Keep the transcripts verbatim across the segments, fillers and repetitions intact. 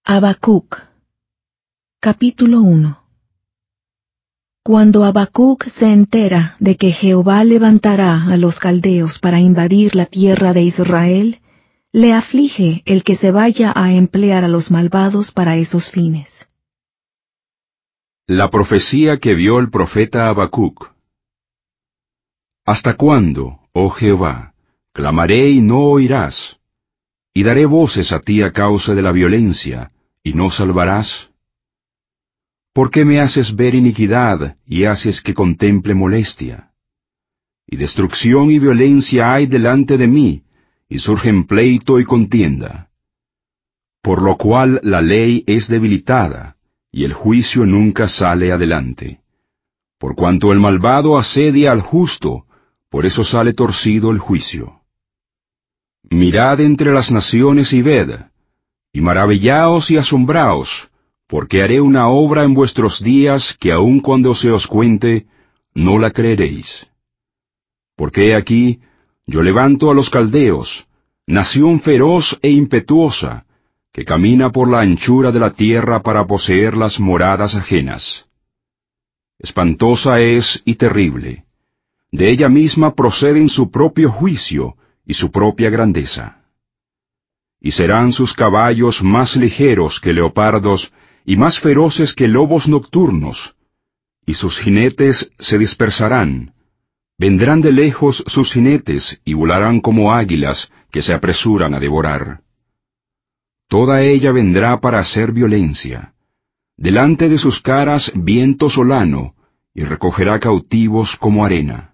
Habacuc, capítulo uno. Cuando Habacuc se entera de que Jehová levantará a los caldeos para invadir la tierra de Israel, le aflige el que se vaya a emplear a los malvados para esos fines. La profecía que vio el profeta Habacuc. ¿Hasta cuándo, oh Jehová, clamaré y no oirás? Y daré voces a ti a causa de la violencia, ¿y no salvarás? ¿Por qué me haces ver iniquidad y haces que contemple molestia? Y destrucción y violencia hay delante de mí, y surgen pleito y contienda. Por lo cual la ley es debilitada, y el juicio nunca sale adelante. Por cuanto el malvado asedia al justo, por eso sale torcido el juicio. Mirad entre las naciones y ved, y maravillaos y asombraos, porque haré una obra en vuestros días que aun cuando se os cuente, no la creeréis. Porque he aquí, yo levanto a los caldeos, nación feroz e impetuosa, que camina por la anchura de la tierra para poseer las moradas ajenas. Espantosa es y terrible. De ella misma proceden su propio juicio y su propia grandeza. Y serán sus caballos más ligeros que leopardos y más feroces que lobos nocturnos, y sus jinetes se dispersarán. Vendrán de lejos sus jinetes y volarán como águilas que se apresuran a devorar. Toda ella vendrá para hacer violencia. Delante de sus caras viento solano, y recogerá cautivos como arena.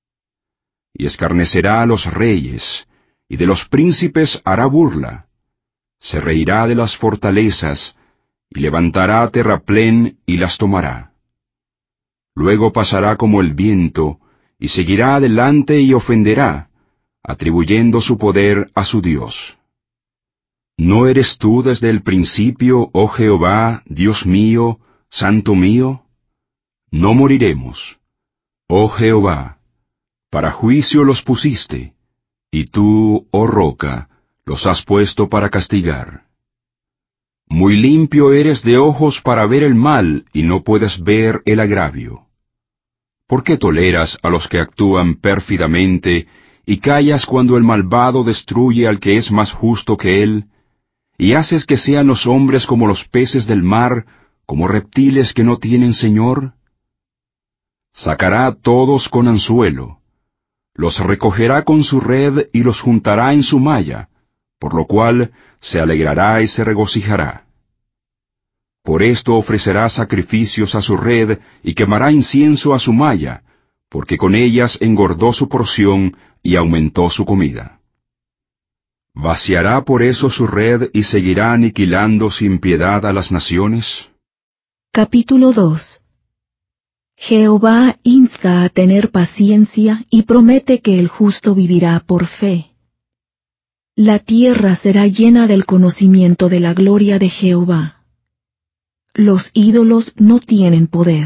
Y escarnecerá a los reyes, y de los príncipes hará burla. Se reirá de las fortalezas, y levantará terraplén y las tomará. Luego pasará como el viento, y seguirá adelante y ofenderá, atribuyendo su poder a su Dios. ¿No eres tú desde el principio, oh Jehová, Dios mío, Santo mío? No moriremos. Oh Jehová, para juicio los pusiste, y tú, oh roca, los has puesto para castigar. Muy limpio eres de ojos para ver el mal, y no puedes ver el agravio. ¿Por qué toleras a los que actúan pérfidamente, y callas cuando el malvado destruye al que es más justo que él, y haces que sean los hombres como los peces del mar, como reptiles que no tienen señor? Sacará a todos con anzuelo, los recogerá con su red y los juntará en su malla, por lo cual se alegrará y se regocijará. Por esto ofrecerá sacrificios a su red y quemará incienso a su malla, porque con ellas engordó su porción y aumentó su comida. ¿Vaciará por eso su red y seguirá aniquilando sin piedad a las naciones? Capítulo dos. Jehová insta a tener paciencia y promete que el justo vivirá por fe. La tierra será llena del conocimiento de la gloria de Jehová. Los ídolos no tienen poder.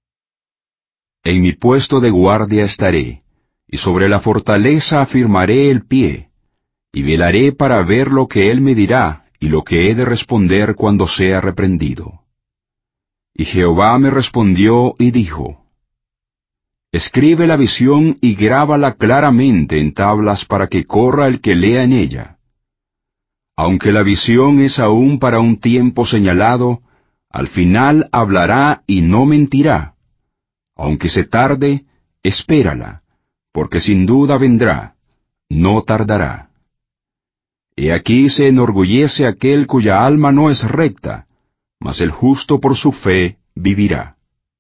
En mi puesto de guardia estaré, y sobre la fortaleza afirmaré el pie, y velaré para ver lo que él me dirá, y lo que he de responder cuando sea reprendido. Y Jehová me respondió y dijo: Escribe la visión y grábala claramente en tablas para que corra el que lea en ella. Aunque la visión es aún para un tiempo señalado, al final hablará y no mentirá. Aunque se tarde, espérala, porque sin duda vendrá, no tardará. He aquí se enorgullece aquel cuya alma no es recta, mas el justo por su fe vivirá.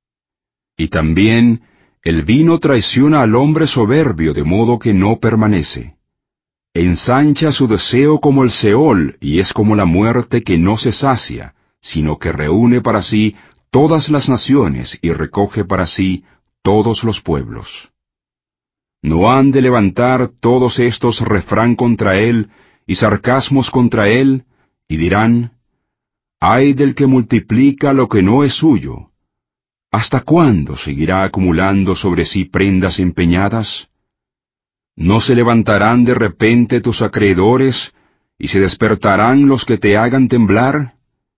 Y también el vino traiciona al hombre soberbio, de modo que no permanece. Ensancha su deseo como el Seol, y es como la muerte que no se sacia, sino que reúne para sí todas las naciones y recoge para sí todos los pueblos. ¿No han de levantar todos estos refrán contra él y sarcasmos contra él, y dirán: ay del que multiplica lo que no es suyo? ¿Hasta cuándo seguirá acumulando sobre sí prendas empeñadas? ¿No se levantarán de repente tus acreedores, y se despertarán los que te hagan temblar?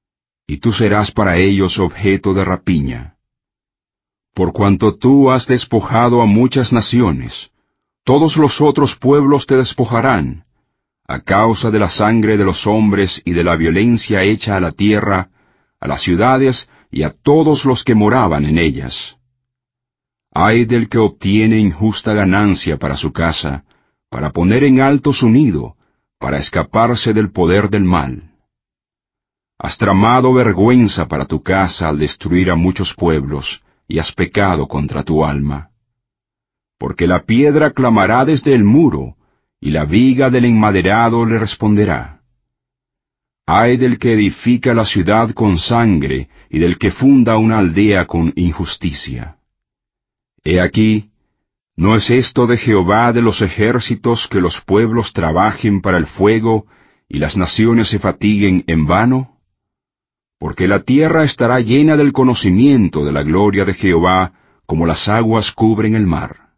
y tú serás para ellos objeto de rapiña. Por cuanto tú has despojado a muchas naciones, todos los otros pueblos te despojarán, a causa de la sangre de los hombres y de la violencia hecha a la tierra, a las ciudades y a todos los que moraban en ellas. Ay del que obtiene injusta ganancia para su casa, para poner en alto su nido, para escaparse del poder del mal. Has tramado vergüenza para tu casa al destruir a muchos pueblos, y has pecado contra tu alma. Porque la piedra clamará desde el muro, y la viga del enmaderado le responderá. Ay del que edifica la ciudad con sangre, y del que funda una aldea con injusticia. He aquí, ¿no es esto de Jehová de los ejércitos que los pueblos trabajen para el fuego, y las naciones se fatiguen en vano? Porque la tierra estará llena del conocimiento de la gloria de Jehová, como las aguas cubren el mar.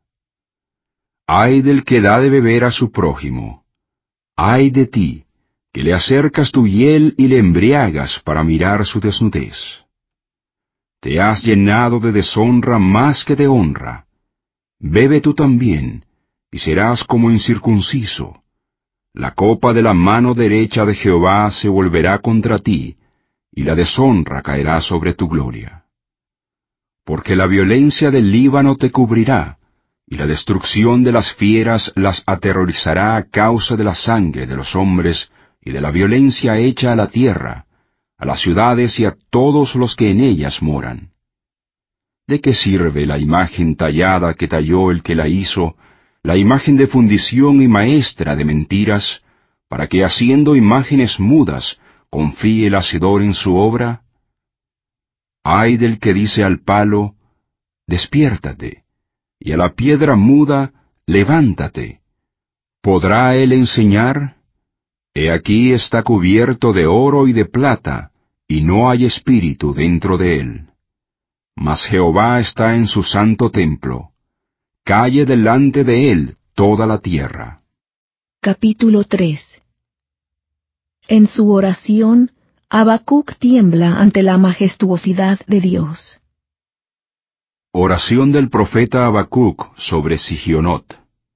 Ay del que da de beber a su prójimo. Ay de ti, que le acercas tu hiel y le embriagas para mirar su desnudez. Te has llenado de deshonra más que de honra. Bebe tú también, y serás como incircunciso. La copa de la mano derecha de Jehová se volverá contra ti, y la deshonra caerá sobre tu gloria. Porque la violencia del Líbano te cubrirá, y la destrucción de las fieras las aterrorizará a causa de la sangre de los hombres y de la violencia hecha a la tierra, a las ciudades y a todos los que en ellas moran. ¿De qué sirve la imagen tallada que talló el que la hizo, la imagen de fundición y maestra de mentiras, para que haciendo imágenes mudas confíe el hacedor en su obra? Ay del que dice al palo, despiértate, y a la piedra muda, levántate. ¿Podrá él enseñar? He aquí está cubierto de oro y de plata, y no hay espíritu dentro de él. Mas Jehová está en su santo templo. Calle delante de él toda la tierra. Capítulo tres. En su oración, Habacuc tiembla ante la majestuosidad de Dios. Oración del profeta Habacuc sobre Sigionot.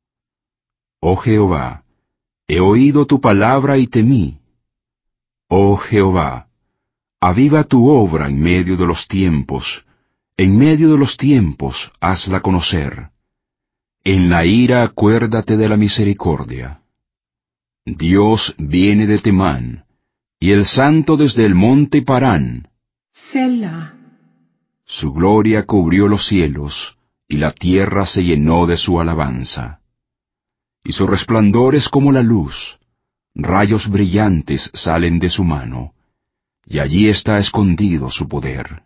Oh Jehová, he oído tu palabra y temí. Oh Jehová, aviva tu obra en medio de los tiempos, en medio de los tiempos hazla conocer. En la ira acuérdate de la misericordia. Dios viene de Temán, y el Santo desde el monte Parán. Selah. Su gloria cubrió los cielos, y la tierra se llenó de su alabanza. Y su resplandor es como la luz, rayos brillantes salen de su mano, y allí está escondido su poder.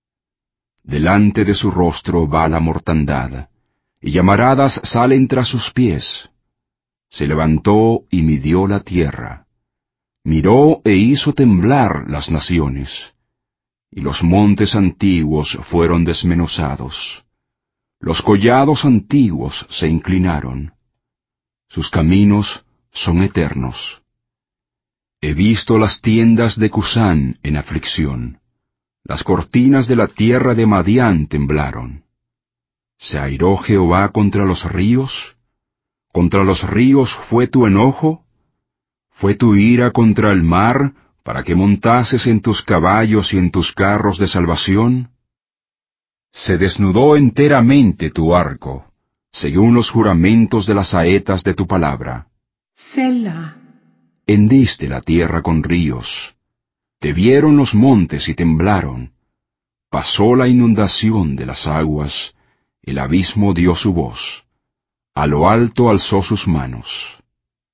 Delante de su rostro va la mortandad, y llamaradas salen tras sus pies. Se levantó y midió la tierra. Miró e hizo temblar las naciones. Y los montes antiguos fueron desmenuzados. Los collados antiguos se inclinaron. Sus caminos son eternos. He visto las tiendas de Cusán en aflicción. Las cortinas de la tierra de Madián temblaron. ¿Se airó Jehová contra los ríos? ¿Contra los ríos fue tu enojo? ¿Fue tu ira contra el mar, para que montases en tus caballos y en tus carros de salvación? Se desnudó enteramente tu arco, según los juramentos de las saetas de tu palabra. Selah. Hendiste la tierra con ríos. Te vieron los montes y temblaron. Pasó la inundación de las aguas, el abismo dio su voz. A lo alto alzó sus manos.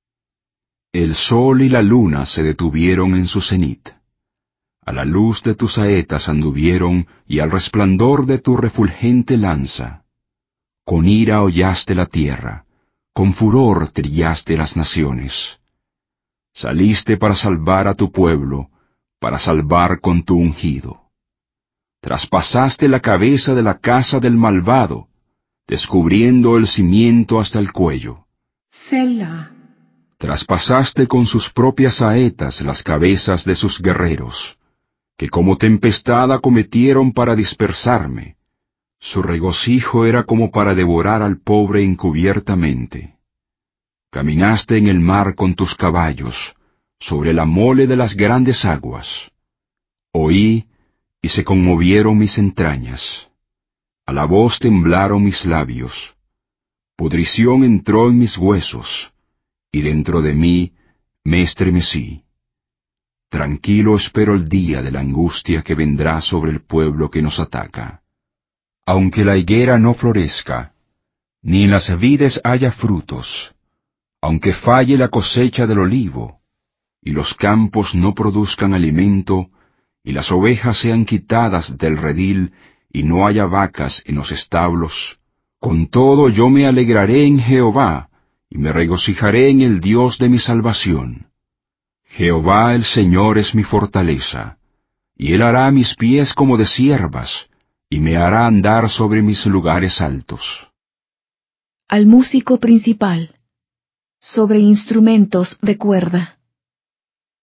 El sol y la luna se detuvieron en su cenit. A la luz de tus saetas anduvieron y al resplandor de tu refulgente lanza. Con ira hollaste la tierra, con furor trillaste las naciones. Saliste para salvar a tu pueblo, para salvar con tu ungido. Traspasaste la cabeza de la casa del malvado, descubriendo el cimiento hasta el cuello. Selah. Traspasaste con sus propias saetas las cabezas de sus guerreros, que como tempestad acometieron para dispersarme. Su regocijo era como para devorar al pobre encubiertamente. Caminaste en el mar con tus caballos, sobre la mole de las grandes aguas. Oí, y se conmovieron mis entrañas. A la voz temblaron mis labios. Pudrición entró en mis huesos, y dentro de mí me estremecí. Tranquilo espero el día de la angustia que vendrá sobre el pueblo que nos ataca. Aunque la higuera no florezca, ni en las vides haya frutos, aunque falle la cosecha del olivo, y los campos no produzcan alimento, y las ovejas sean quitadas del redil, y no haya vacas en los establos, con todo yo me alegraré en Jehová, y me regocijaré en el Dios de mi salvación. Jehová el Señor es mi fortaleza, y Él hará mis pies como de ciervas, y me hará andar sobre mis lugares altos. Al músico principal, sobre instrumentos de cuerda.